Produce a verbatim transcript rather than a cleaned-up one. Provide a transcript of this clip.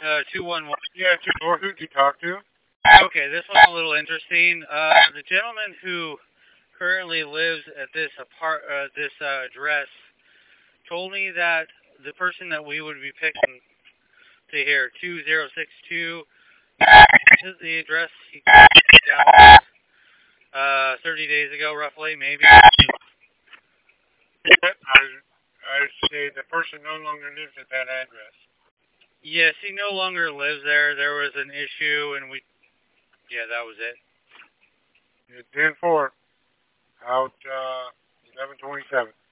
uh, two one one. Yeah, two four. Who'd you talk to? Okay, this one's a little interesting. Uh, the gentleman who currently lives at this apart, uh, this uh, address, told me that the person that we would be picking to here, two zero six two, this is the address he down uh, thirty days ago, roughly, maybe. I, I say the person no longer lives at that address. Yes, he no longer lives there. There was an issue, and we, yeah, that was it. It's ten four, out uh, eleven twenty-seven.